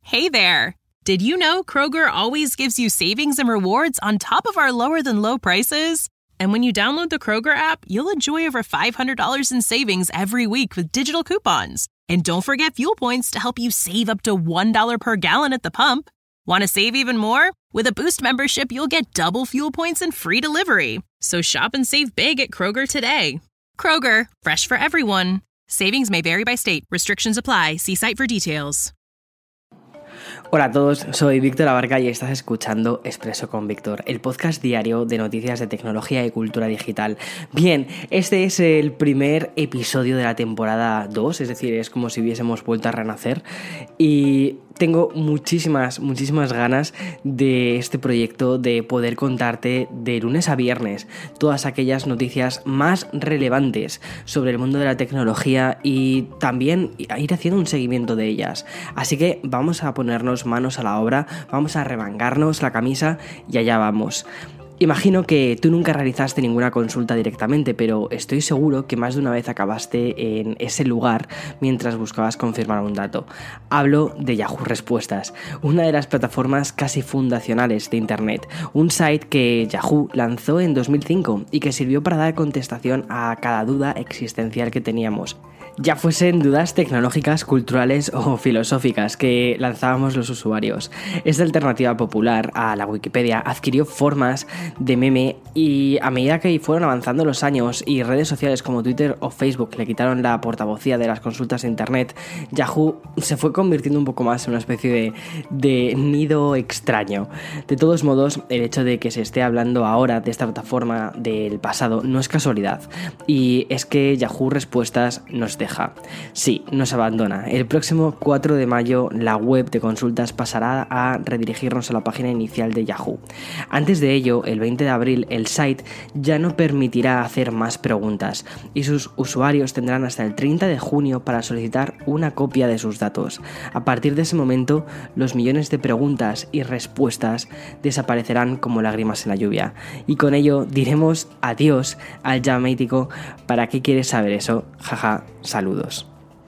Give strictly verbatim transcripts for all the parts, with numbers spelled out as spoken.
Hey there! Did you know Kroger always gives you savings and rewards on top of our lower-than-low prices? And when you download the Kroger app, you'll enjoy over five hundred dollars in savings every week with digital coupons. And don't forget fuel points to help you save up to one dollar per gallon at the pump. Want to save even more? With a Boost membership, you'll get double fuel points and free delivery. So shop and save big at Kroger today. Kroger, fresh for everyone. Savings may vary by state. Restrictions apply. See site for details. Hola a todos, soy Víctor Abarca y estás escuchando Expreso con Víctor, el podcast diario de noticias de tecnología y cultura digital. Bien, este es el primer episodio de la temporada dos, es decir, es como si hubiésemos vuelto a renacer y tengo muchísimas, muchísimas ganas de este proyecto, de poder contarte de lunes a viernes todas aquellas noticias más relevantes sobre el mundo de la tecnología y también ir haciendo un seguimiento de ellas. Así que vamos a ponernos manos a la obra, vamos a remangarnos la camisa y allá vamos. Imagino que tú nunca realizaste ninguna consulta directamente, pero estoy seguro que más de una vez acabaste en ese lugar mientras buscabas confirmar un dato. Hablo de Yahoo Respuestas, una de las plataformas casi fundacionales de Internet, un site que Yahoo lanzó en dos mil cinco y que sirvió para dar contestación a cada duda existencial que teníamos. Ya fuesen dudas tecnológicas, culturales o filosóficas que lanzábamos los usuarios. Esta alternativa popular a la Wikipedia adquirió formas de meme y a medida que fueron avanzando los años y redes sociales como Twitter o Facebook le quitaron la portavocía de las consultas de Internet, Yahoo se fue convirtiendo un poco más en una especie de, de nido extraño. De todos modos, el hecho de que se esté hablando ahora de esta plataforma del pasado no es casualidad, y es que Yahoo Respuestas nos deja. Sí, nos abandona. El próximo cuatro de mayo la web de consultas pasará a redirigirnos a la página inicial de Yahoo. Antes de ello, el veinte de abril, el site ya no permitirá hacer más preguntas y sus usuarios tendrán hasta el treinta de junio para solicitar una copia de sus datos. A partir de ese momento, los millones de preguntas y respuestas desaparecerán como lágrimas en la lluvia. Y con ello diremos adiós al ya mítico ¿para qué quieres saber eso? Jaja, saludos.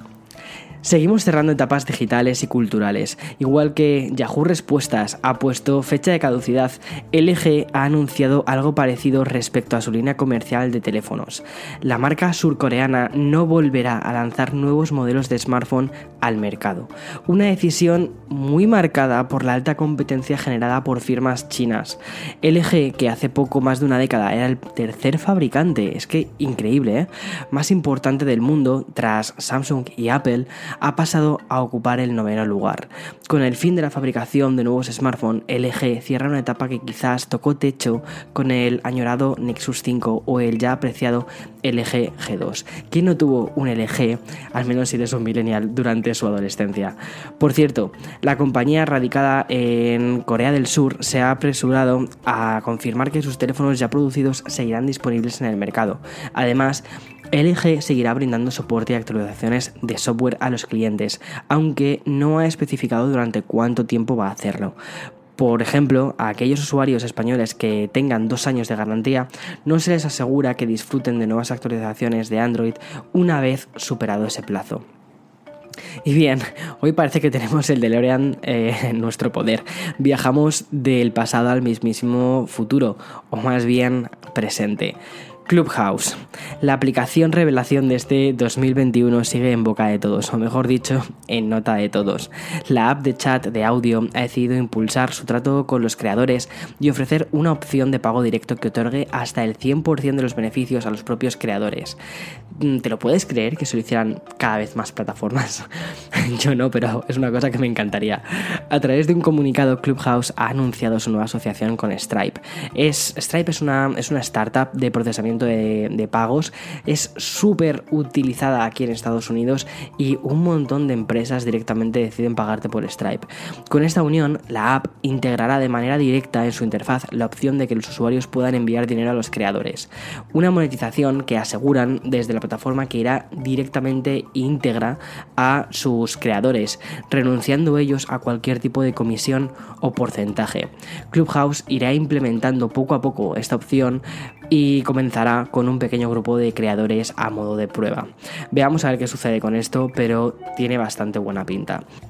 Seguimos cerrando etapas digitales y culturales. Igual que Yahoo Respuestas ha puesto fecha de caducidad, L G ha anunciado algo parecido respecto a su línea comercial de teléfonos. La marca surcoreana no volverá a lanzar nuevos modelos de smartphone al mercado. Una decisión muy marcada por la alta competencia generada por firmas chinas. L G, que hace poco más de una década era el tercer fabricante, es que increíble, ¿eh? más importante del mundo tras Samsung y Apple, ha pasado a ocupar el noveno lugar. Con el fin de la fabricación de nuevos smartphones, L G cierra una etapa que quizás tocó techo con el añorado Nexus cinco o el ya apreciado L G G dos. ¿Quién no tuvo un L G, al menos si eres un millennial, durante su adolescencia? Por cierto, la compañía radicada en Corea del Sur se ha apresurado a confirmar que sus teléfonos ya producidos seguirán disponibles en el mercado. Además, L G seguirá brindando soporte y actualizaciones de software a los clientes, aunque no ha especificado durante cuánto tiempo va a hacerlo. Por ejemplo, a aquellos usuarios españoles que tengan dos años de garantía, no se les asegura que disfruten de nuevas actualizaciones de Android una vez superado ese plazo. Y bien, hoy parece que tenemos el DeLorean eh, en nuestro poder. Viajamos del pasado al mismísimo futuro, o más bien presente. Clubhouse. La aplicación revelación de este dos mil veintiuno sigue en boca de todos, o mejor dicho, en nota de todos. La app de chat de audio ha decidido impulsar su trato con los creadores y ofrecer una opción de pago directo que otorgue hasta el cien por ciento de los beneficios a los propios creadores. ¿Te lo puedes creer que se lo hicieran cada vez más plataformas? Yo no, pero es una cosa que me encantaría. A través de un comunicado, Clubhouse ha anunciado su nueva asociación con Stripe. Es, Stripe es una, es una startup de procesamiento De, de pagos, es súper utilizada aquí en Estados Unidos y un montón de empresas directamente deciden pagarte por Stripe. Con esta unión, la app integrará de manera directa en su interfaz la opción de que los usuarios puedan enviar dinero a los creadores. Una monetización que aseguran desde la plataforma que irá directamente íntegra a sus creadores, renunciando ellos a cualquier tipo de comisión o porcentaje. Clubhouse irá implementando poco a poco esta opción y comenzará con un pequeño grupo de creadores a modo de prueba. Veamos a ver qué sucede con esto, pero tiene bastante buena pinta.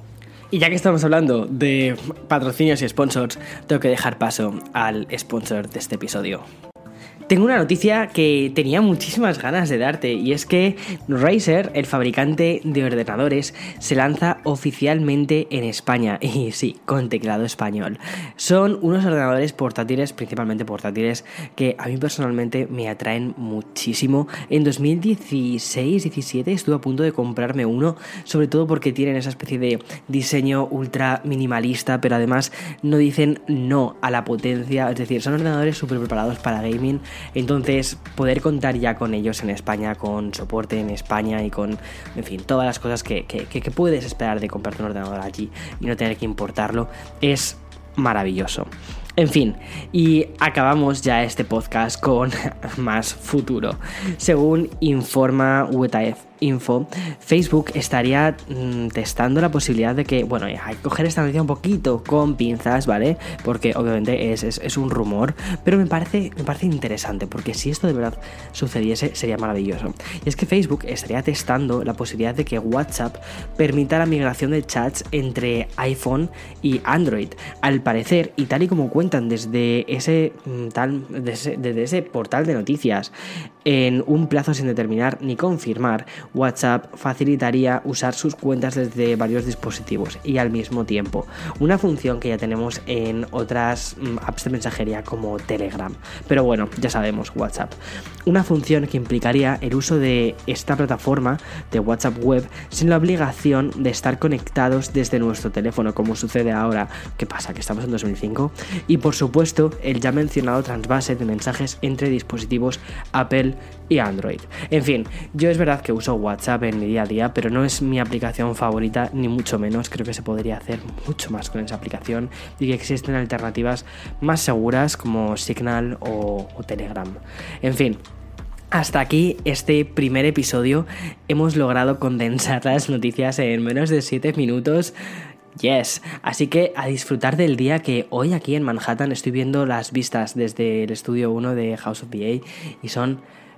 Y ya que estamos hablando de patrocinios y sponsors, tengo que dejar paso al sponsor de este episodio. Tengo una noticia que tenía muchísimas ganas de darte, y es que Razer, el fabricante de ordenadores, se lanza oficialmente en España, y sí, con teclado español. Son unos ordenadores portátiles, principalmente portátiles, que a mí personalmente me atraen muchísimo. En dos mil dieciséis diecisiete estuve a punto de comprarme uno, sobre todo porque tienen esa especie de diseño ultra minimalista, pero además no dicen no a la potencia, es decir, son ordenadores súper preparados para gaming. Entonces, poder contar ya con ellos en España, con soporte en España y con, en fin, todas las cosas que, que, que puedes esperar de comprarte un ordenador allí y no tener que importarlo, es maravilloso. En fin, y acabamos ya este podcast con más futuro. Según informa W T F Info, Facebook estaría mmm, testando la posibilidad de que, bueno, hay que coger esta noticia un poquito con pinzas, ¿vale? Porque obviamente es, es, es un rumor, pero me parece, me parece interesante, porque si esto de verdad sucediese sería maravilloso. Y es que Facebook estaría testando la posibilidad de que WhatsApp permita la migración de chats entre iPhone y Android. Al parecer, y tal y como cuentan desde ese, tal, desde, desde ese portal de noticias, en un plazo sin determinar ni confirmar, WhatsApp facilitaría usar sus cuentas desde varios dispositivos y al mismo tiempo, una función que ya tenemos en otras apps de mensajería como Telegram. Pero bueno, ya sabemos, WhatsApp. Una función que implicaría el uso de esta plataforma de WhatsApp Web sin la obligación de estar conectados desde nuestro teléfono, como sucede ahora. ¿Qué pasa? Que estamos en dos mil cinco. Y por supuesto, el ya mencionado trasvase de mensajes entre dispositivos Apple y Android. En fin, yo es verdad que uso WhatsApp en mi día a día, pero no es mi aplicación favorita, ni mucho menos. Creo que se podría hacer mucho más con esa aplicación y que existen alternativas más seguras como Signal o, o Telegram. En fin, hasta aquí este primer episodio. Hemos logrado condensar las noticias en menos de siete minutos. Yes, así que a disfrutar del día, que hoy aquí en Manhattan estoy viendo las vistas desde el estudio uno de House of B A y son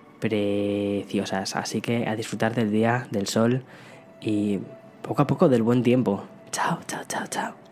preciosas, así que a disfrutar del día, del sol y poco a poco del buen tiempo. Chao, chao, chao, chao.